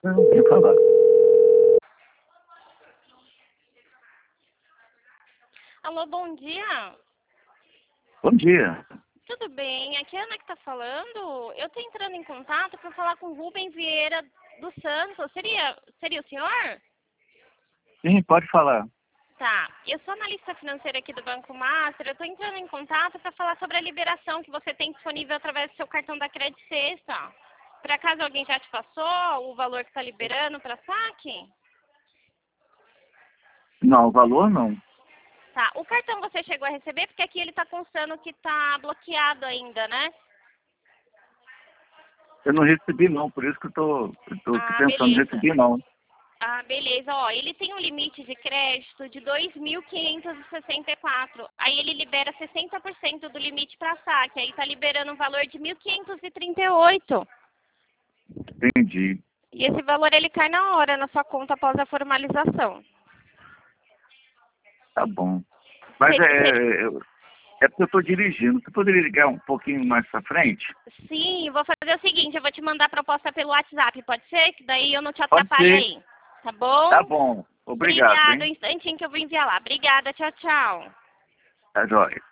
Não, quer falar. Alô, bom dia. Bom dia. Tudo bem? Aqui é a Ana que está falando. Eu estou entrando em contato para falar com o Rubem Vieira dos Santos. Seria o senhor? Sim, pode falar. Tá. Eu sou analista financeira aqui do Banco Master. Eu estou entrando em contato para falar sobre a liberação que você tem disponível através do seu cartão da Credit Sexta. Por acaso alguém já te passou o valor que está liberando para saque? Não, o valor não. Tá. O cartão você chegou a receber? Porque aqui ele está constando que está bloqueado ainda, né? Eu não recebi não, por isso que eu tô Ah, pensando em beleza. receber não. Ah, beleza. Ó, ele tem um limite de crédito de 2.564. Aí ele libera 60% do limite para saque. Aí tá liberando um valor de 1.538. Entendi. E esse valor ele cai na hora na sua conta após a formalização. Tá bom. Mas é porque eu tô dirigindo. Você poderia ligar um pouquinho mais pra frente? Sim, eu vou fazer o seguinte, eu vou te mandar a proposta pelo WhatsApp, pode ser? Que daí eu não te Pode atrapalho ser. aí. Tá bom? Tá bom. Obrigado, Obrigada, um hein? instantinho que eu vou enviar lá. Obrigada, tchau, tchau. Tá jóia.